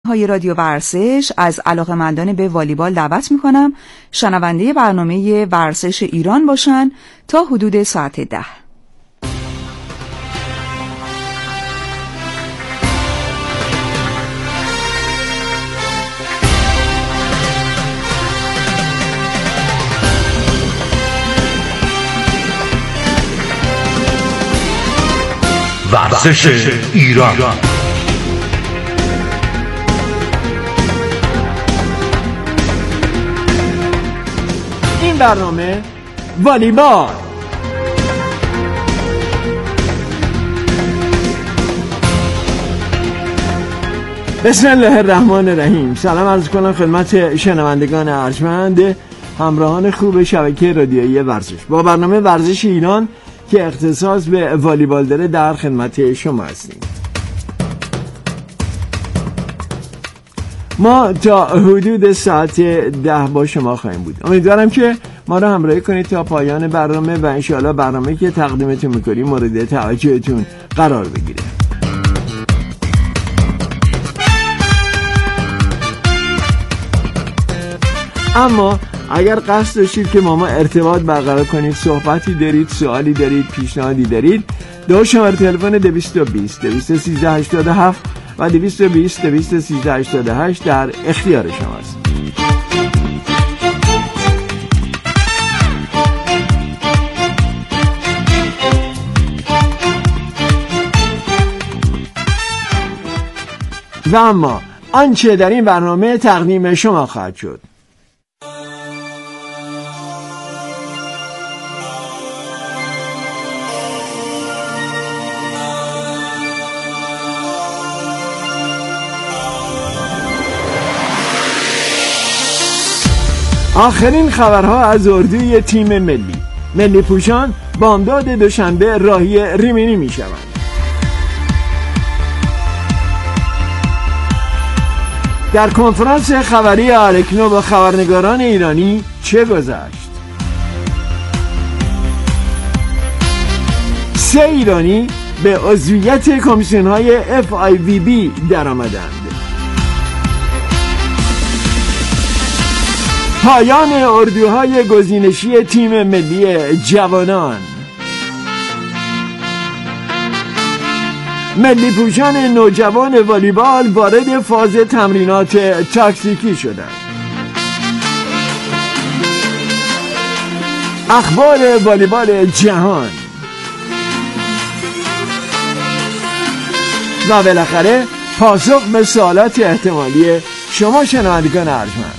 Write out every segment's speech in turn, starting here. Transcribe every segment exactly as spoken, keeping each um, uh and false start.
های رادیو ورزش از علاقه‌مندان به والیبال دعوت می‌کنم شنونده برنامه ورزش ایران باشن تا حدود ساعت ده. ورزش ایران. این برنامه والیبال. بسم الله الرحمن الرحیم. سلام عرض کنم خدمت شنوندگان ارجمند همراهان خوب شبکه رادیویی ورزش. با برنامه ورزش ایران که اختصاص به والیبال داره در خدمت شما هستیم. ما تا حدود ساعت ده با شما خواهیم بود. امیدوارم که ما را همراهی کنید تا پایان برنامه و انشاءالله برنامه که تقدیمتون میکنیم مورد توجهتون قرار بگیره. اما اگر قصد داشتید که ما ما ارتباط برقرار کنید، صحبتی دارید، سوالی دارید، پیشنهادی دارید، دو شماره تلفن دویست و بیست دویست و سیزده هشتاد و هفت و دویست و بیست دویست و سیزده هشتاد و هشت در اختیار شماست. و اما آنچه در این برنامه تقدیم شما خواهد شد. آخرین خبرها از اردوی تیم ملی. ملی پوشان بامداد دوشنبه راهی ریمینی می شوند. در کنفرانس خبری الکنو با خبرنگاران ایرانی چه گذشت؟ سه ایرانی به عضویت کمیسیون های اف آی وی بی در آمدند. پایان اردوهای گزینشی تیم ملی جوانان. ملی پوشان نوجوان والیبال وارد فاز تمرینات تاکتیکی شدند. اخبار والیبال جهان و بالاخره پاسخ به سوالات احتمالی شما شنوندگان ارجمند.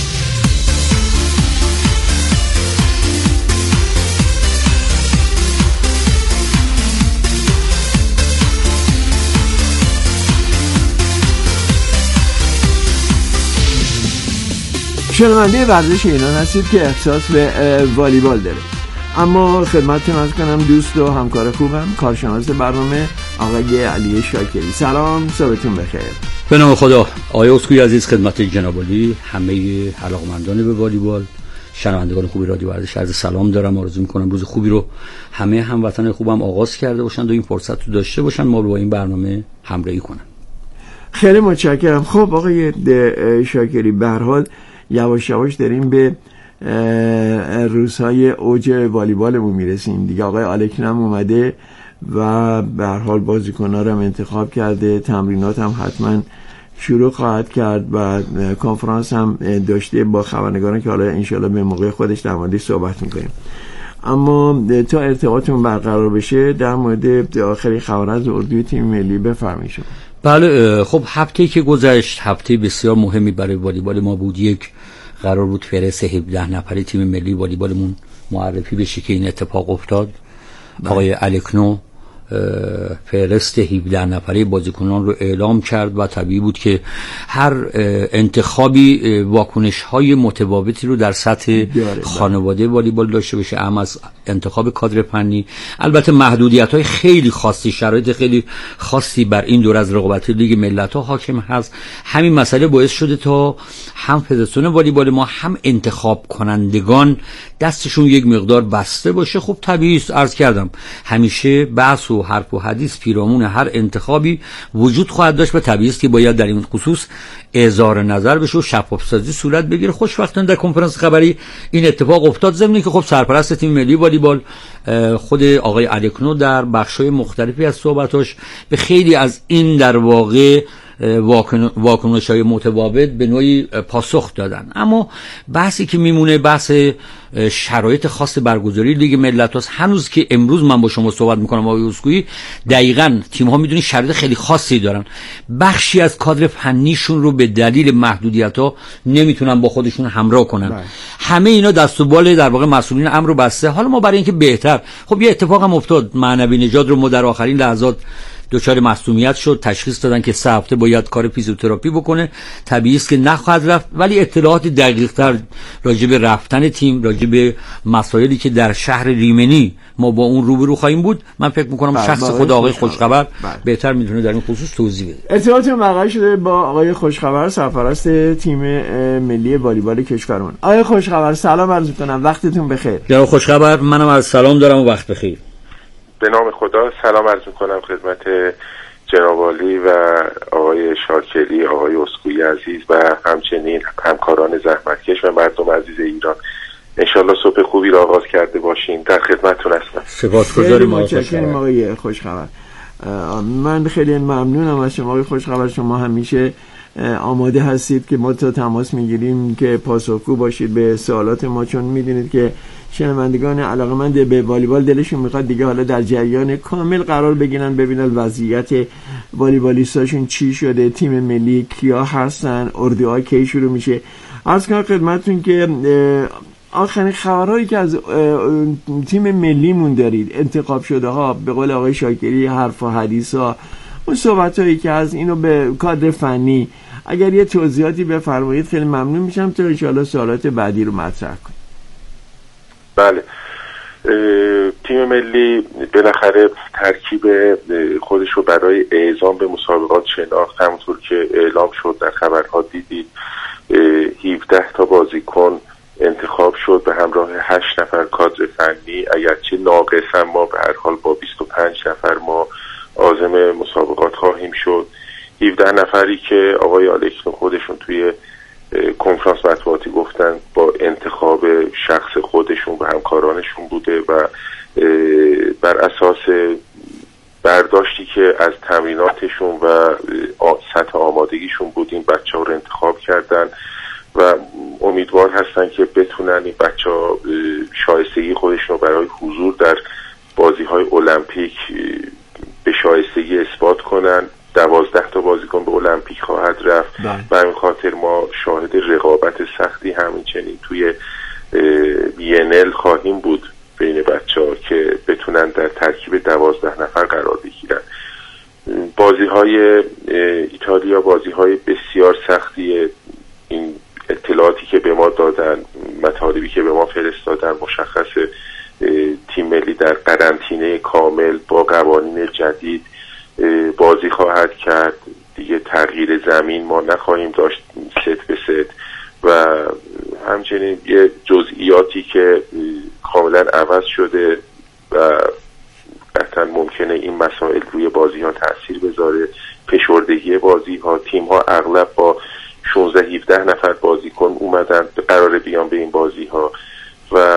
شنونده ورزش ایران هستید که اختصاص به والیبال داره. اما خدمتتون عرض کنم دوست و همکار خوبم کارشناس برنامه آقای علی شاکری. سلام، صبحتون بخیر. به نام خدا. آقای اسکوئی عزیز، خدمت جناب عالی، همه علاقه‌مندان به والیبال، شنوندگان خوبی رادیو ورزش عرض سلام دارم. آرزو می‌کنم روز خوبی رو همه هموطنان خوبم آغاز کرده باشند و این فرصت رو داشته باشن ما با این برنامه همراهی کنن. خیلی متشکرم. خب آقای شاکری، به هر حال یواش یواش داریم به روزهای اوج والیبالمون میرسیم دیگه. آقای آلکنو هم اومده و به هر حال بازیکن‌ها رو هم انتخاب کرده، تمرینات هم حتما شروع خواهد کرد و کنفرانس هم داشته با خبرنگاران که حالا انشالله به موقع خودش در موردش صحبت میکنیم. اما تا ارتباطمون برقرار بشه در مورد آخرین خبر از اردوی تیم ملی بفرمایید. بله، خب هفته‌ای که گذشت هفته بسیار مهمی برای والیبال ما بود. یک، قرار بود فهرست هفده نفره تیم ملی والیبالمون معرفی بشه که این اتفاق افتاد. آقای الکنو فهرست هفده نفره بازیکنان رو اعلام کرد و طبیعی بود که هر انتخابی واکنش‌های متفاوتی رو در سطح خانواده والیبال داشته باشه، اما از انتخاب کادر فنی البته محدودیت‌های خیلی خاصی، شرایط خیلی خاصی بر این دور از رقابت لیگ ملت‌ها حاکم هست. همین مسئله باعث شده تا هم فدراسیون والیبال ما هم انتخاب کنندگان دستشون یک مقدار بسته باشه. خب طبیعی است، عرض کردم همیشه بحث و و حرف و حدیث پیرامون هر انتخابی وجود خواهد داشت و طبیعی است که باید در این خصوص اظهار نظر بشه و شفاف‌سازی صورت بگیره. خوشبختانه در کنفرانس خبری این اتفاق افتاد، ضمن که خب سرپرست تیم ملی والیبال خود آقای الکنو در بخش‌های مختلفی از صحبتاش به خیلی از این در واقع واکنش‌های متفاوت به نوعی پاسخ دادن. اما بحثی که میمونه بحث شرایط خاص برگزاری لیگ ملت هاست. هنوز که امروز من با شما صحبت میکنم آقای اسکوئی، دقیقاً تیم‌ها میدونی شرایط خیلی خاصی دارن. بخشی از کادر فنیشون رو به دلیل محدودیت‌ها نمیتونن با خودشون همراه کنن. باید. همه اینا دست و بال در واقع مسئولین امر رو بسته. حالا ما برای اینکه بهتر، خب یه اتفاق هم افتاد، معنوی نژاد رو ما در آخرین لحظات دچار معصومیت شد، تشخیص دادن که سه هفته باید کار فیزیوتراپی بکنه. طبیعی است که نخواهد رفت، ولی اطلاعات دقیق‌تر راجع به رفتن تیم، راجع به مسائلی که در شهر ریمنی ما با اون روبرو خواهیم بود، من فکر می‌کنم شخص خود آقای خوشخبر بهتر میتونه در این خصوص توضیح بده. ارتباط برقرار شده با آقای خوشخبر، سرپرست تیم ملی والیبال کشورمون. آقای خوشخبر سلام عرض می‌کنم، وقتتون بخیر. جناب خوشخبر، منم از سلام دارم و وقت بخیر. به نام خدا سلام عرض میکنم خدمت جناب عالی و آقای شاکری، آقای اسکوئی عزیز و همچنین همکاران زحمتکش و مردم عزیز ایران. انشالله صبح خوبی را آغاز کرده باشین. در خدمتتون هستم. سپاسگزاریم آقای خوشخبر. من خیلی ممنونم از شما آقای خوشخبر. شما همیشه آماده هستید که ما تا تماس میگیریم که پاسخگو باشید به سوالات ما، چون میدونید که شنوندگان علاقه‌مند به والیبال دلشون میخواد دیگه حالا در جریان کامل قرار بگیرن، ببینن وضعیت والیبالیستاشون چی شده، تیم ملی کیا هستن، اردوها کی شروع میشه. عرض کنم خدمتتون که آخرین خبرهایی که از تیم ملیمون دارید، انتخاب شده ها، به قول آقای شاکری حرف و حدیث ها، اون صحبت هایی که از اینو به کادر فنی، اگر یه توضیحاتی بفرمایید خیلی ممنون میشم تا انشاءالله سوالات بعدی رو مطرح کنیم. بله، تیم ملی بالاخره ترکیب خودش رو برای اعزام به مسابقات شناخت. همونطور که اعلام شد در خبرها دیدید، هفده تا بازیکن انتخاب شد به همراه هشت نفر کادر فنی. اگرچه ناقص، ما به هر حال با بیست و پنج نفر ما عازم مسابقات خواهیم شد. هفده نفری که آقای الکنو خودشون توی کنفرانس مطبوعاتی گفتن با انتخاب شخص خودشون و همکارانشون بوده و بر اساس برداشتی که از تمریناتشون و سطح آمادگیشون بود این بچه ها رو انتخاب کردن و امیدوار هستن که بتونن این بچه ها شایستگی خودشون رو برای حضور در بازی های المپیک به شایستگی اثبات کنن. دوازده تا بازیکن به المپیک خواهد رفت و همین خاطر ما شاهد رقابت سختی همینچنین توی بینل خواهیم بود بین بچه ها که بتونن در ترکیب دوازده نفر قرار بگیرن. بازی های ایتالیا بازی های بسیار سختیه. این اطلاعاتی که به ما دادن، مطالبی که به ما فرستادن، مشخصه تیم ملی در قرنطینه کامل با قوانین جدید بازی خواهد کرد. دیگه تغییر زمین ما نخواهیم داشت ست به ست و همچنین یه جزئیاتی که کاملا عوض شده و قطعا ممکنه این مسائل روی بازی ها تأثیر بذاره. فشردگی بازی ها، تیم ها اغلب با شانزده هفده نفر بازیکن اومدن قراره بیان به این بازی ها و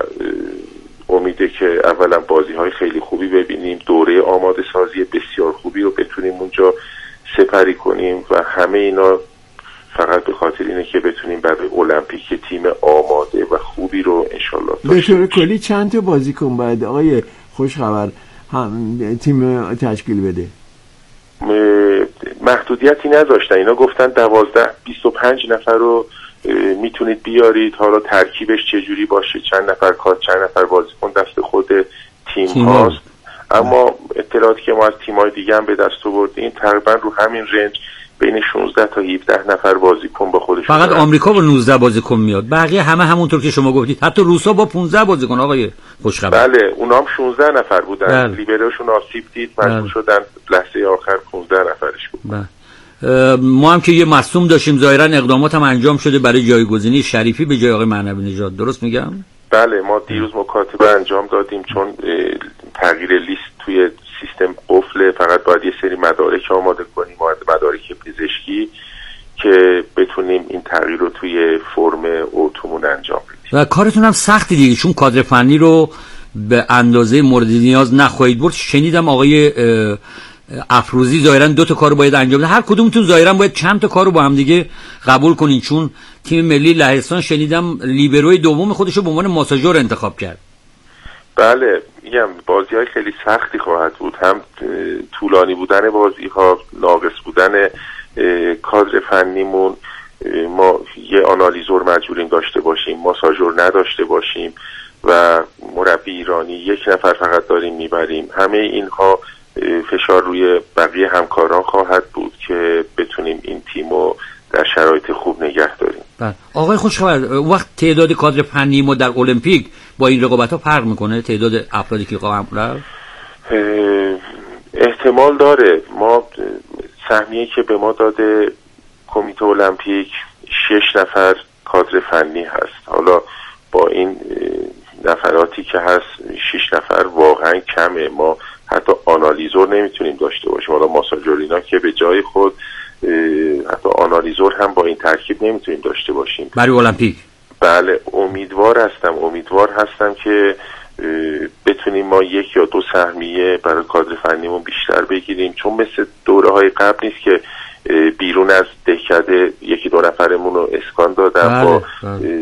امیده که اولا بازی های خیلی خوبی ببینیم، دوره آماده سازی بسیار خوبی رو بتونیم اونجا سپری کنیم و همه اینا فقط به خاطر اینه که بتونیم برای المپیک تیم آماده و خوبی رو انشالله به طور کلی چند تا بازیکن باید آقای خوشخبر هم تیم تشکیل بده؟ محدودیتی نذاشتن، اینا گفتن دوازده بیست و پنج نفر رو میتونید بیارید. حالا ترکیبش چجوری باشه، چند نفر کار، چند نفر بازیکن دست خود تیم, تیم هاست. اما اطلاعاتی که ما از تیم‌های دیگه هم به دست آوردیم تقریبا رو همین رنج بین شانزده تا هفده نفر بازیکن با خودشون. فقط آمریکا با نوزده بازیکن میاد، بقیه همه همونطور که شما گفتید، حتی روسا با پانزده بازیکن آقای خوشخبر. بله، اونا هم شانزده نفر بودن. لیبروشون آسیب دید، مجبور شدن لحظه آخر پانزده نفرش بود. بله. ما هم که یه مصدوم داشتیم، ظاهرا اقدامات هم انجام شده برای جایگزینی شریفی به جای آقای معنوی نژاد، درست میگم؟ بله، ما دیروز مکاتبه انجام دادیم چون تغییر لیست توی سیستم قفله، فقط باید یه سری مدارک آماده کنیم، مدارک پزشکی که بتونیم این تغییر رو توی فرم اتومون انجام بدیم. و کارتون هم سختی دیگه، چون کادر فنی رو به اندازه مورد نیاز نخواهید برد. شنیدم آقای افروزی ظاهرا دو تا کارو باید انجام بده، هر کدومتون ظاهرا باید چند تا کارو با هم دیگه قبول کنین، چون تیم ملی لهستان شنیدم لیبروی دوم خودش رو به عنوان ماساژور انتخاب کرد. بله میگم بازی‌های خیلی سختی خواهد بود، هم طولانی بودن بازی‌ها، ناقص بودن کادر فنیمون، ما یه آنالیزور مجبوریم داشته باشیم، ماساژور نداشته باشیم و مربی ایرانی یک نفر فقط داریم میبریم. همه اینها فشار روی بقیه همکاران خواهد بود که بتونیم این تیمو در شرایط خوب نگه داریم. بله آقای خوشخبر، وقت تعداد کادر فنی ما در المپیک با این رقابت‌ها فرق میکنه؟ تعداد افرادی که خواهم رفت احتمال داره. ما سهمیه که به ما داده کمیته المپیک شش نفر کادر فنی هست. حالا با این نفراتی که هست شش نفر واقعا کمه، ما حتی آنالیزور نمیتونیم داشته باشیم. حالا ماساژورینا که به جای خود، حتی آنالیزور هم با این ترکیب نمیتونیم داشته باشیم برای المپیک. بله امیدوار هستم امیدوار هستم که بتونیم ما یک یا دو سهمیه برای کادر فنیمون بیشتر بگیریم، چون مثل دوره های قبل نیست که بیرون از دهکده یکی دو نفرمون رو اسکان دادن، بله، با بله.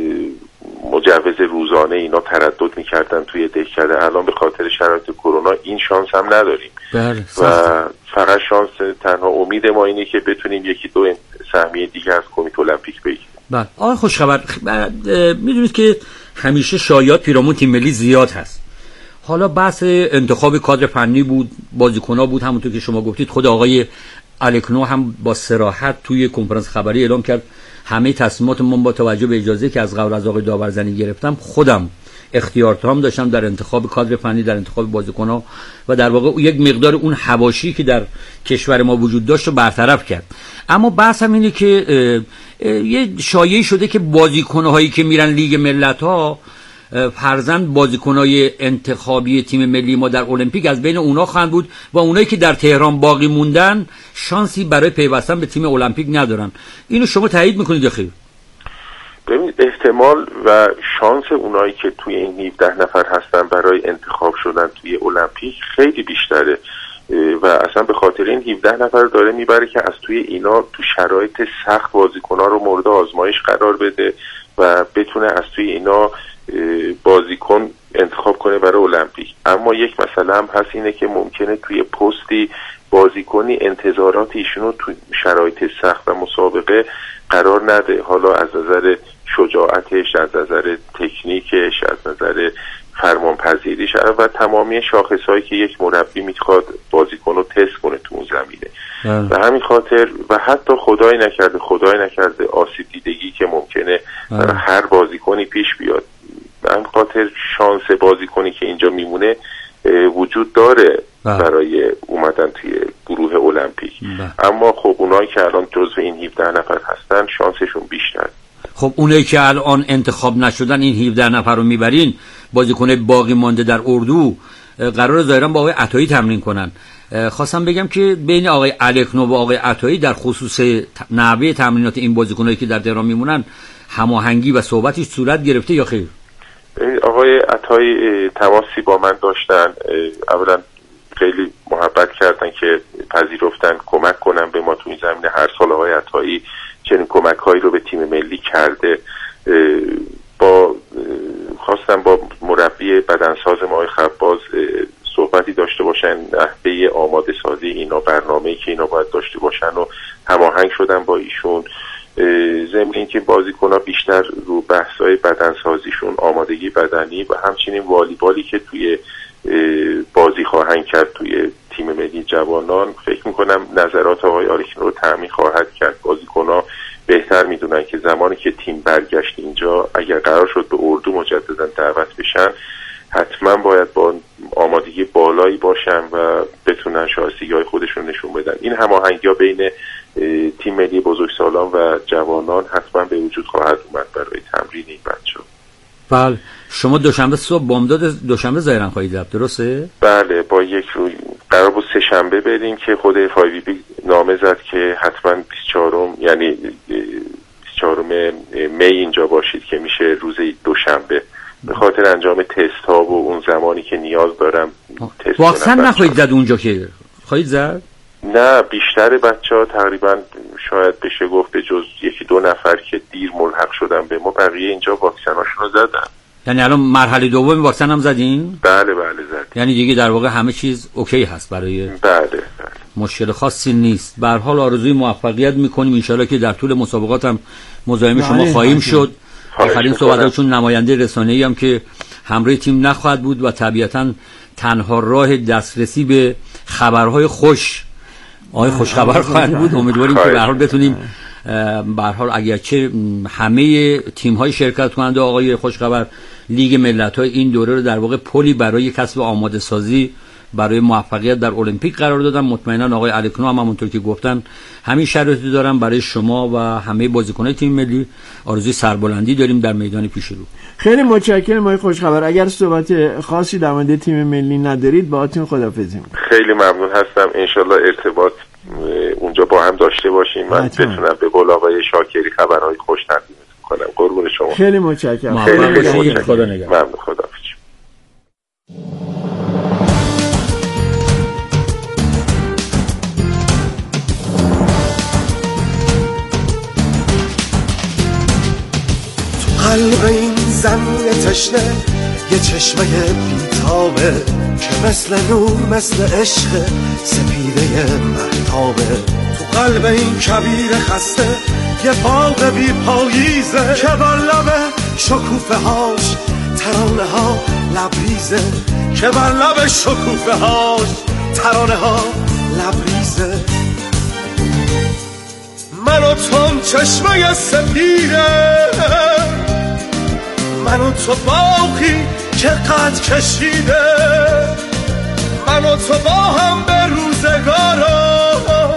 مجوز روزانه اینا تردد میکردن توی دهکده. الان به خاطر شرایط کرونا این شانس هم نداریم، بله. و فقط شانس تنها امید ما اینه که بتونیم یکی دو سهمیه دیگه از کمیته المپیک بگیریم. بله آقای خوشخبر، میدونید که همیشه شایعات پیرامون تیم ملی زیاد هست. حالا بحث انتخاب کادر فنی بود، بازیکن‌ها بود، همونطور که شما گفتید خود آقای الکنو هم با صراحت توی کنفرانس خبری اعلام کرد همه تصمیمات من با توجه به اجازه که از قبل از آقای داورزنی گرفتم خودم اختیار تام داشتم در انتخاب کادر فنی، در انتخاب بازیکن‌ها و در واقع یک مقدار اون حواشی که در کشور ما وجود داشت رو برطرف کرد. اما بحث هم اینه که اه اه یه شایعه شده که بازیکن‌هایی که میرن لیگ ملت‌ها فرزند بازیکن‌های انتخابی تیم ملی ما در المپیک از بین اونا خواهند بود و اونایی که در تهران باقی موندن شانسی برای پیوستن به تیم المپیک ندارن. اینو شما تایید میکنید خیر؟ ببینید احتمال و شانس اونایی که توی این هفده نفر هستن برای انتخاب شدن توی المپیک خیلی بیشتره و اصلا به خاطر این هفده نفر داره میبره که از توی اینا تو شرایط سخت بازیکن‌ها رو مورد آزمایش قرار بده و بتونه از توی اینا بازیکن انتخاب کنه برای المپیک. اما یک مسئله هم هست اینه که ممکنه توی پستی بازیکنی انتظارات ایشونو توی شرایط سخت و مسابقه قرار نده، حالا از نظر شجاعتش، از نظر تکنیکش، از نظر فرمانپذیریش و تمامی شاخصهایی که یک مربی میخواد بازیکن رو تست کنه تو اون زمینه. و همین خاطر و حتی خدای نکرده خدای نکرده آسیب دیدگی که ممکنه برای هر بازیکنی پیش بیاد، به همین خاطر شانس بازیکنی که اینجا میمونه وجود داره برای اومدن توی گروه المپیک. اما خب اونایی که الان جزو این هفده نفر هستن شانسشون بیشتر. خب اونایی که الان انتخاب نشدن این هفده نفر رو میبرین، بازیکن باقی مانده در اردو قرار ظاهرا با آقای عطایی تمرین کنن. خواستم بگم که بین آقای الکنو و آقای عطایی در خصوص نحوه تمرینات این بازیکنایی که در تهران میمونن هماهنگی و صحبتش صورت گرفته یا خیر؟ آقای عطایی تماسی با من داشتن، اولا خیلی محبت کردن که پذیرفتن کمک کنن به ما تو این زمینه. هر سال آقای عطایی چنین کمک هایی رو به تیم ملی کرده. با خواستم با مربی بدنساز ما آقای خباز صحبتی داشته باشن، نحوه آماده سازی اینا، برنامه‌ای که اینا باید داشته باشن و هماهنگ شدن با ایشون. ضمن اینکه بازیکن‌ها بیشتر رو بحث‌های بدنسازیشون، آمادگی بدنی و همچنین والیبالی که توی بازی خواهند کرد توی تیم ملی جوانان، فکر می‌کنم نظرات آقای آرکینو رو تامین خواهد کرد. بازیکن‌ها بهتر می‌دونن که زمانی که تیم برگشت اینجا اگر قرار شد به اردو مجددا دعوت بشن حتما باید با آمادگی بالایی باشن و بتونن شایستگی‌های خودشون نشون بدن. این هماهنگی‌ها بین تیم ملی بزرگسالان و جوانان حتما به وجود خواهد اومد برای تمرین این بچه‌ها. بله شما دوشنبه صبح بامداد دوشنبه ظاهرا خواهید رفت، درسته؟ بله با یک روز قرار بود سه شنبه بریم که خود اف آی وی بی نامه زد که حتما بیست و چهارم یعنی بیست و چهارم می اینجا باشید که میشه روز دوشنبه، به خاطر انجام تست ها و اون زمانی که نیاز دارم تست کنم. واکسن نخواهید زد اونجا که خواهید زد؟ نه، بیشتر بچه ها تقریبا شاید بشه گفت به جز یکی دو نفر که دیر ملحق شدن به ما، بقیه اینجا واکسن هاشون رو زدن. یعنی الان مرحله دوم واکسن هم زدین؟ بله بله زدیم. یعنی دیگه در واقع همه چیز اوکی هست برای بله بله مشکل خاصی نیست. به هر حال آرزوی موفقیت میکنیم، ان شاءالله که در طول مسابقات هم مزاحم شما خواهیم شد. آخرین صحبتاتون نماینده رسانه‌ای هم که همراه تیم نخواهد بود و طبیعتاً تنها راه دسترسی به خبرهای خوش آقای خوشخبر خواهند بود. امیدواریم که به هر حال بتونیم به هر حال اگرچه همه تیم‌های شرکت کننده آقای خوشخبر لیگ ملت‌های این دوره رو در واقع پلی برای کسب آماده سازی برای موفقیت در المپیک قرار دادن، مطمئنا آقای الکنو هم همونطور که گفتن همین شرایطی دارن برای شما و همه بازیکنان تیم ملی. آرزوی سربلندی داریم در میدان پیش رو. خیلی متشکرم آقای خوشخبر. اگر صحبت خاصی در مورد تیم ملی ندارید باهاتون خداحافظی می‌کنم. خیلی ممنون هستم. انشالله ارتباط اونجا با هم داشته باشیم، من بتونم به قول آقای شاکری خبرهای خوش تقدیم کنم. قربون شما. خیلی متشکرم. خیلی متشکرم. خدا نگهدار. ممنون. خداحافظ. قلب این زمین تشنه یه چشمه بیتابه که مثل نور مثل عشق سپیده مهتابه. تو قلب این کبیر خسته یه باغ بی پاییزه که بر لب شکوفه هاش ترانه ها لبریزه که بر لب شکوفه هاش ترانه ها لبریزه. من و تو چشمه سپیده، من و تو باقی که قد کشیده، من و تو با هم به روزگارا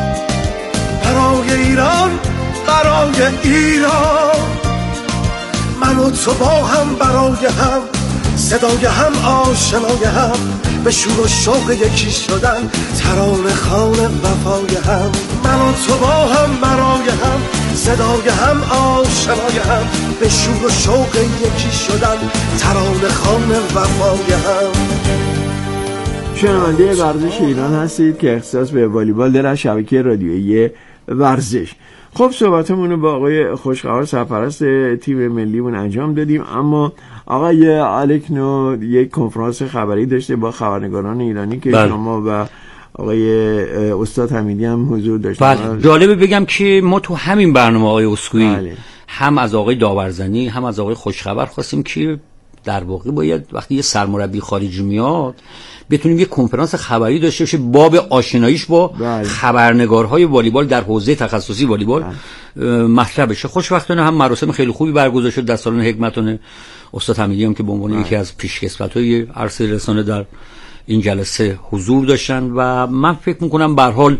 برای ایران برای ایران. من و تو با هم برای هم صدای هم آشنای هم به شور و شوق یکی شدن ترانه خوان وفای هم. من و تو با هم برای هم صدای هم آشنای هم به شور و شوق یکی شدن ترانه خوان وفای هم. شنونده ورزش ایران هستید که اختصاص به والیبال در شبکه رادیویی ورزش. خب صحبتمون رو با آقای خوشخبر سرپرست تیم ملیمون انجام دادیم، اما آقای الکنو یک کنفرانس خبری داشته با خبرنگاران ایرانی که بله. شما و آقای استاد حمیدی هم حضور داشتن. بله. جالبه بگم که ما تو همین برنامه آقای اسکوئی بله. هم از آقای داورزنی هم از آقای خوشخبر خواستیم که در واقع باید وقتی یه سرمربی خارجی میاد بتونیم یه کنفرانس خبری داشته باشه باب آشناییش با بله. خبرنگارهای والیبال در حوزه تخصصی والیبال بله. مطرح بشه. خوشبختانه هم مراسم خیلی خوبی برگزار شد در سالن حکمتانه. استاد حمیدی هم که به عنوان بله. یکی از پیشکسوت‌های عرصه رسانه در این جلسه حضور داشتن و من فکر میکنم به هر حال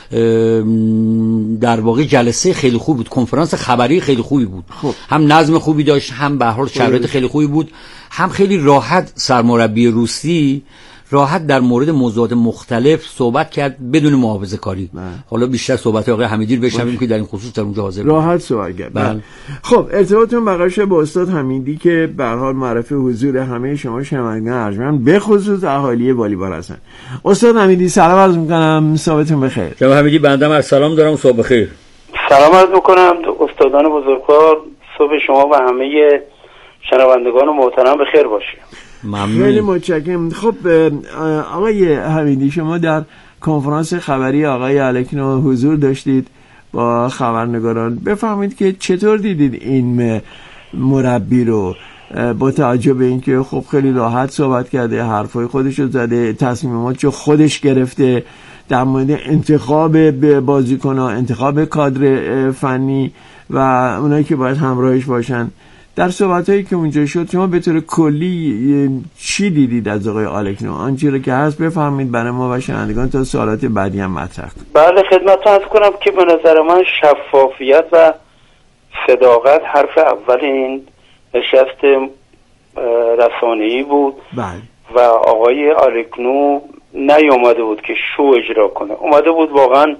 در واقع جلسه خیلی خوب بود، کنفرانس خبری خیلی خوبی بود. خب. هم نظم خوبی داشت، هم به هر حال شرایط خیلی خوبی بود، هم خیلی راحت سرمربی روسی راحت در مورد موضوعات مختلف صحبت کرد بدون محافظه کاری. بله. حالا بیشتر صحبت آقای حمیدی رو بشنویم که در این خصوص در اونجا حاضر بود. راحت صحبت کرد. بله. خب ارتباطتون برقرار با استاد حمیدی که به هر حال معرف حضور همه شما شنوندگان ارجمند به خصوص اهالی والیبال هستن. استاد حمیدی سلام عرض می‌کنم، صبحتون بخیر. جناب حمیدی بنده از سلام دارم، صبح بخیر. سلام عرض می‌کنم استادان بزرگوار، صبح شما و همه شنوندگان محترم بخیر باشه. ممنون. خیلی متشکرم. خب آقای حمیدی شما در کنفرانس خبری آقای الکنو حضور داشتید با خبرنگاران، بفهمید که چطور دیدید این مربی رو با توجه به اینکه خب خیلی راحت صحبت کرده، حرفای خودش رو زده، تصمیماتشو خودش گرفته در مورد انتخاب بازیکن‌ها، انتخاب کادر فنی و اونایی که باید همراهش باشن. در صحبتایی که اونجا شد شما به طور کلی چی دیدید از آقای الکنو؟ آنچه رو که هست بفهمید برای ما و شنوندگان تا سوالات بعدی هم مطرح کنید. بله خدمتتون عرض کنم که به نظر من شفافیت و صداقت حرف اول این نشست رسانه‌ای بود. بله. و آقای الکنو نیومده بود که شو اجرا کنه، اومده بود واقعا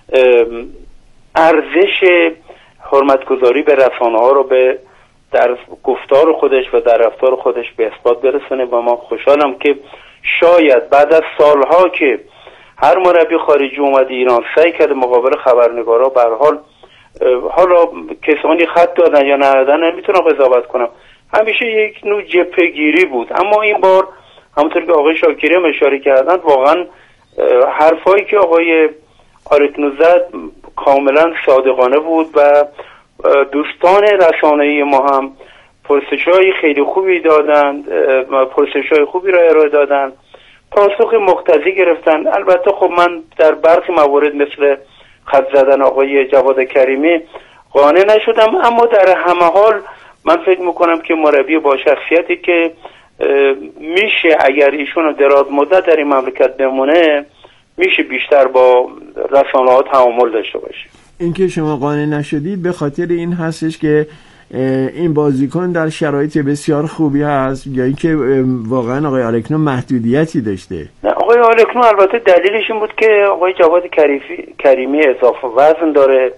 ارزش حرمتگذاری به رسانه ها رو به در گفتار خودش و در رفتار خودش به اثبات برسونه. و ما خوشحالم که شاید بعد از سالها که هر مربی خارجی اومده ایران سعی کرده مقابل خبرنگارا به هر حال حالا کسانی خط دادن یا ندادن نمیتونم قضاوت کنم، همیشه یک نوع جبهه‌گیری بود. اما این بار همونطور که آقای شاکری هم اشاره کردن واقعا حرفایی که آقای آرکنو زد کاملا صادقانه بود و دوستان رسانه‌ای ما هم پرسش‌های خیلی خوبی دادند، پرسش‌های خوبی را ارائه دادند، پاسخ مقتضی گرفتن. البته خب من در برخی موارد مثل خط زدن آقای جواد کریمی قانع نشدم، اما در همه حال من فکر میکنم که مربی با شخصیتی که میشه اگر ایشون دراز مدت در این مملکت بمونه میشه بیشتر با رسانه ها تعامل داشته باشه. اینکه شما قانع نشدید به خاطر این هستش که این بازیکن در شرایط بسیار خوبی هست یا اینکه واقعا آقای آرکنو محدودیتی داشته؟ نه، آقای آرکنو البته دلیلش این بود که آقای جواد کریمی اضافه وزن داره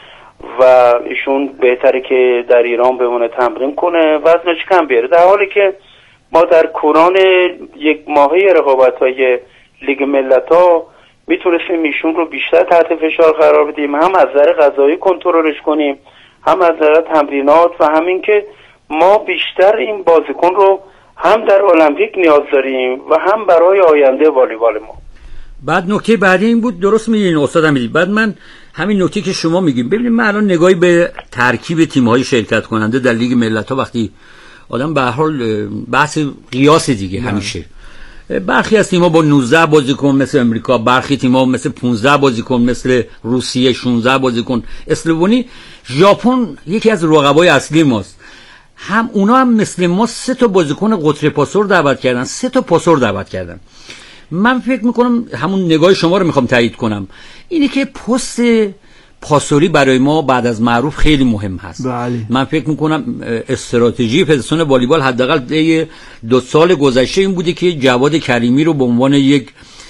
و ایشون بهتره که در ایران بمونه تمرین کنه وزنش کم بیاره، در حالی که ما در کوران یک ماهه رقابت‌های لیگ ملت‌ها میتونستیم ایشون رو بیشتر تحت فشار قرار بدیم، هم از نظر غذایی کنترلش کنیم، هم از نظر تمرینات و همین که ما بیشتر این بازیکن رو هم در المپیک نیاز داریم و هم برای آینده والیبال ما. بعد نکته بعدی این بود، درست میگین استادم میگید، بعد من همین نکته که شما میگیم ببینید، من الان نگاهی به ترکیب تیم‌های شرکت کننده در لیگ ملت‌ها وقتی آدم به هر حال بحث قیاس دیگه نه. همیشه برخی از تیم‌ها با نوزده بازیکن مثل امریکا، برخی تیم‌ها مثل پانزده بازیکن مثل روسیه، شانزده بازیکن، اسلوونی، ژاپن یکی از رقبای اصلی ماست، هم اونا هم مثل ما سه تا بازیکن قطر پاسور دعوت کردن، سه تا پاسور دعوت کردن. من فکر میکنم همون نگاه شما رو میخوام تایید کنم، اینه که پست پاسوری برای ما بعد از معروف خیلی مهم هست. بله. من فکر میکنم استراتژی فدراسیون والیبال حداقل طی دو سال گذشته این بوده که جواد کریمی رو به عنوان یک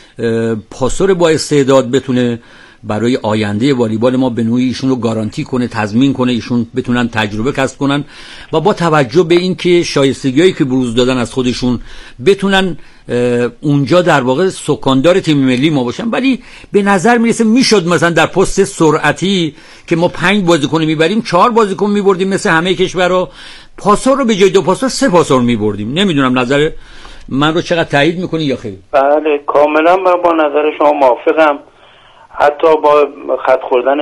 پاسور با استعداد بتونه برای آینده والیبال ما به نوعی ایشون رو گارانتی کنه، تضمین کنه ایشون بتونن تجربه کسب کنن و با توجه به این که شایستگیایی که بروز دادن از خودشون بتونن اونجا در واقع سکاندار تیم ملی ما باشن. ولی به نظر میرسه میشد مثلا در پست سرعتی که ما پنج بازیکن میبریم چهار بازیکن میبردیم مثل همه کشورها، پاسور رو به جای دو پاسور سه پاسور میبردیم. نمیدونم نظر من رو چقدر تایید میکنی یا خیر؟ بله کاملا من با نظر شما موافقم. حتی با خط خوردن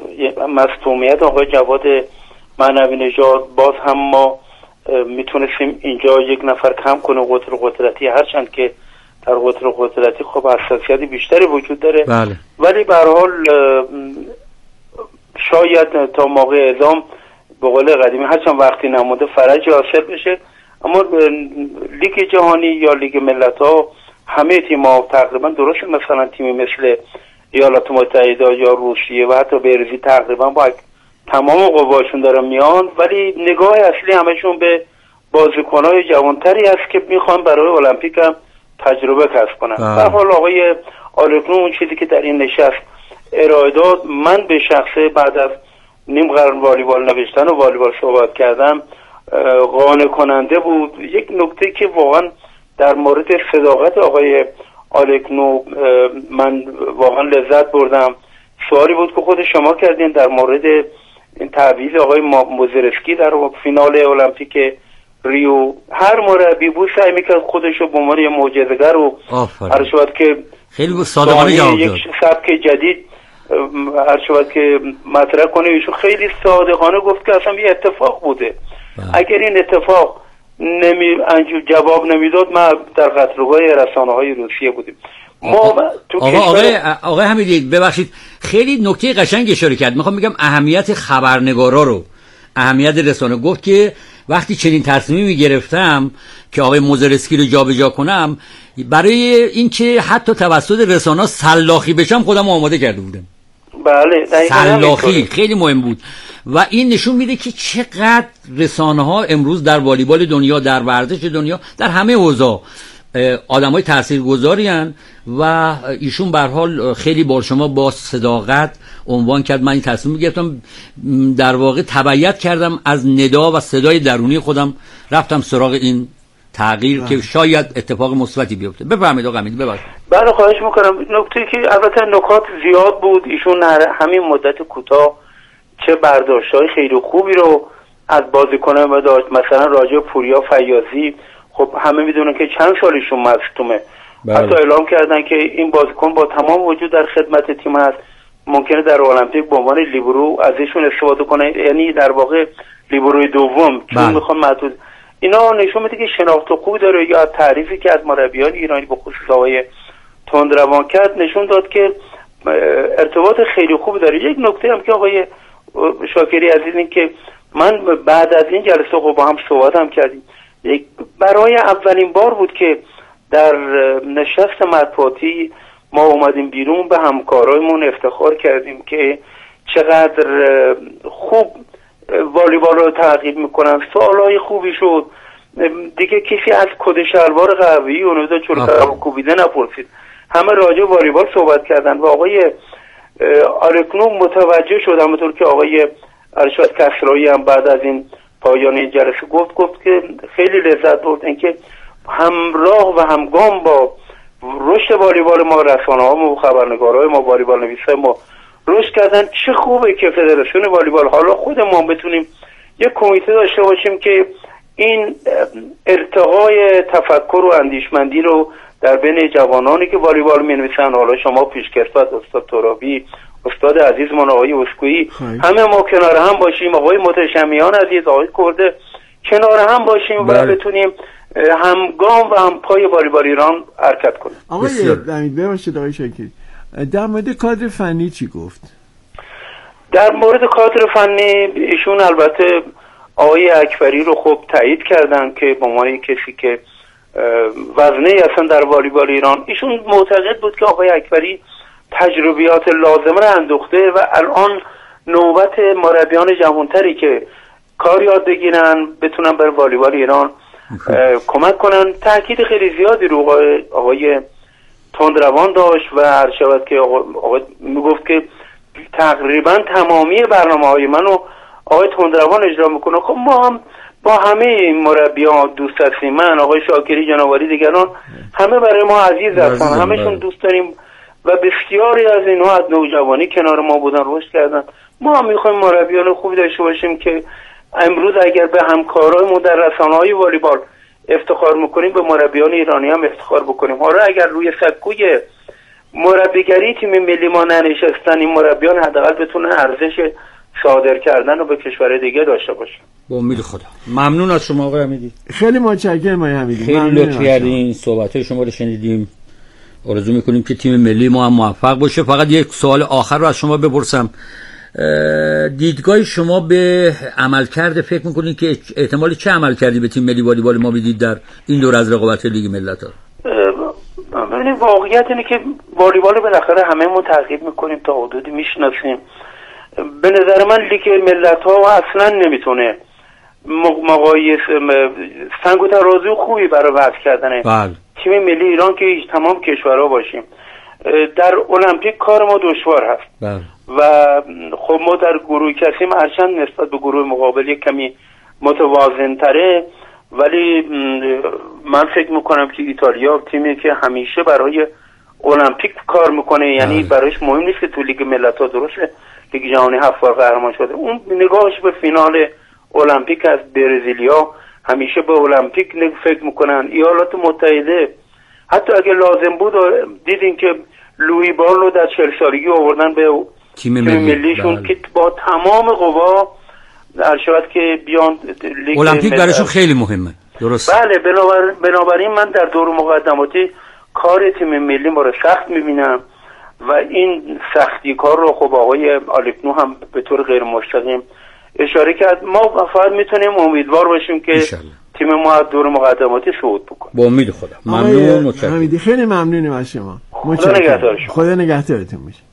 مصدومیت آقای جواد معنوی نژاد باز هم ما میتونستیم اینجا یک نفر کم کنه قطر قدرتی، هرچند که در قطر قدرتی خب حساسیت بیشتری وجود داره. بله. ولی به هر حال شاید تا موقع اعزام به قول قدیمی هرچند وقتی نمونده فرج حاصل بشه. اما لیگ جهانی یا لیگ ملت‌ها همه تیم‌ها تقریبا درست، مثلا تیمی مثل ایالات متحده یا روسیه و حتی برزیل تقریبا با تمام قواشون دارن میان، ولی نگاه اصلی همشون به بازیکن‌های جوانتری است که میخوان برای المپیک هم تجربه کسب کنن. در حال آقای آرکنو اون چیزی که در این نشست ارائه داد، من به شخصه بعد از نیم قرن والیبال نوشتن و والیبال صحبت کردم قانع کننده بود. یک نکته که واقعا در مورد صداقت آقای آرکنو من واقعا لذت بردم، سوالی بود که خود شما کردین در مورد این تعویض آقای موزرسکی در فینال المپیک ریو. هر مربی بود سعی میکرد خودش رو به عنوان یه معجزه‌گر رو هر شود که خیلی صادقانه جواب داد، یک سبک جدید هر شود که مطرح کنه. ایشون خیلی صادقانه گفت که اصلا یه اتفاق بوده. بله. اگر این اتفاق نمی جواب نمیداد ما در قطرگاه رسانه‌های روسیه بودیم. ما تو آقا آقای آقای حمیدی ببخشید خیلی نکته قشنگ اشاره کرد. میخوام بگم اهمیت خبرنگارا رو، اهمیت رسانه. گفت که وقتی چنین تصمیمی گرفتم که آقای موزرسکی رو جابجا کنم برای اینکه حتی توسط رسانه‌ها سلاخی بشم خودم آماده کرده بودم. بله سلاخی خیلی مهم بود و این نشون میده که چقدر رسانه‌ها امروز در والیبال دنیا، در ورزش دنیا، در همه حوزه آدمای تاثیرگذاری ان و ایشون به هر حال خیلی با شما با صداقت عنوان کرد. من این تصمیم گرفتم، در واقع تبعیت کردم از ندا و صدای درونی خودم، رفتم سراغ این تغییر که شاید اتفاق مثبتی بیفته. بفرمایید آقا امیدی. ببخشید. بله خواهش میکنم. نکته که البته نکات زیاد بود، ایشون همین مدت کوتاه چه برداشت‌های خیلی خوبی رو از بازیکنان داشت، مثلا راجع پوریا فیاضی. خب همه میدونن که چند سال ایشون مصدومه، حتی اعلام کردن که این بازیکن با تمام وجود در خدمت تیم هست، ممکنه در المپیک به عنوان لیبرو ازشون استفاده کنه، یعنی در واقع لیبروی دوم، چون میخوام محدود. اینا نشون میده که شناخت خوبی داره، یا تعریفی که از مربیان ایرانی به خصوص آقای تندروان کرد نشون داد که ارتباط خیلی خوبی داره. یک نکته هم که آقای شاکری عزیز این که من بعد از این جلسه خب با هم صحبت هم کردیم، یک برای اولین بار بود که در نشست مطبوعاتی ما اومدیم بیرون، به همکارایمون افتخار کردیم که چقدر خوب والیبال رو تعقیب میکنن. سوالای خوبی شد دیگه، کسی از کد شلوار قهوه‌ای و نودا چلو کوبیده نپرسید، همه راجع والیبال صحبت کردن و آقای آرکنو متوجه شد، همونطور که آقای ارشاد کسرایی هم بعد از این پایان این جلسه گفت گفت که خیلی لذت برد اینکه همراه و همگام با رشد والیبال ما، رسانه‌ها ما، خبرنگارای ما، والیبال نویسای ما رشد کردن. چه خوبه که فدراسیون والیبال حالا خود ما بتونیم یک کمیته داشته باشیم که این ارتقای تفکر و اندیشمندی رو در بین جوانانی که والیبال می‌نویسن، حالا شما پیشکسوت، استاد ترابی، استاد عزیزمان آقای اسکویی، همه ما کنار هم باشیم، آقای متشمیان عزیز، آقای کرده، کنار هم باشیم و بتونیم همگام و هم پای والیبال ایران حرکت کنیم. آقای امید ببخشید آقای شاکری، در مورد کادر فنی چی گفت؟ در مورد کادر فنی ایشون البته آقای اکبری رو خب تایید کردن که به عنوان کسی که وزنه اصلا در والیبال ایران، ایشون معتقد بود که آقای اکبری تجربیات لازمه رو اندوخته و الان نوبت مربیان جوانتری که کار یاد بگیرن بتونن بر والیبال ایران کمک کنن. تاکید خیلی زیادی رو آقای, آقای تندروان داشت و هر شود که آقای, آقای میگفت که تقریبا تمامی برنامه های منو آقای تندروان اجرا میکنه. خب ما هم با همه مربیان دوست هستیم، من آقای شاکری جنابعالی دیگران همه برای ما عزیز هستن، همشون دوست داریم و بسیاری از اینها از نوجوانی کنار ما بودن، رشد کردن. ما هم میخوایم مربیان خوبی داشته باشیم که امروز اگر به همکارایمون در رسانه‌های والیبال افتخار میکنیم، به مربیان ایرانی هم افتخار بکنیم. حالا اگر روی سکوی مربیگری تیم ملی ما ننشستن، این مربیان حداقل بتونن ارزش صادر کردن و به کشور دیگه داشته باشن. با امید خدا. ممنون از شما آقای حمیدی. خیلی متشکرم آقای حمیدی. خیلی لطف کردین، صحبت‌های شما رو شنیدیم. آرزو میکنیم که تیم ملی ما هم موفق باشه. فقط یک سوال آخر رو از شما بپرسم، دیدگاه شما به عملکرد، فکر میکنید که احتمال چه عملکردی به تیم ملی والیبال ما بدید در این دور از رقابت لیگ ملت‌ها؟ ببینید واقعیت اینه که والیبال بالاخره همه‌مون تعقیب میکنیم، تا حدودی میشناسیم. به نظر من لیگ ملت‌ها اصلا نمیتونه مقایسه سنگ و ترازو خوبی برای وضع کردن بله. تیم ملی ایران که تمام کشورها باشیم. در المپیک کار ما دشوار هست بله. و خب ما در گروه کسیم هرچند نسبت به گروه مقابل یک کمی متوازن تره، ولی من فکر میکنم که ایتالیا تیمی که همیشه برای المپیک کار میکنه، یعنی برایش مهم نیست که تو لیگ ملت‌ها، درسته لیگ جهانی هفت بار قهرمان شده، اون نگاهش به فینال المپیک از برزیلیا، همیشه به المپیک فکر میکنن. ایالات متحده حتی اگه لازم بود دیدین که لوئی بال رو در چهل سالگی آوردن به تیم ملیشون بله. که با تمام قوا در شود که بیان لیگ المپیک براشون خیلی مهمه، درست؟ بله. بنابر... بنابراین من در دور مقدماتی کار تیم ملی ما رو سخت میبینم و این سختی کار رو خب آقای آلکنو هم به طور غیر مستقیم اشاره کرد. ما فقط میتونیم امیدوار باشیم که ایشالله. تیم ما از دور مقدماتی صعود بکنه. با امید خدا. ممنون. حمیدی خیلی ممنونیم از شما. خدا نگهدارتون. خدا نگهدارتون باشه.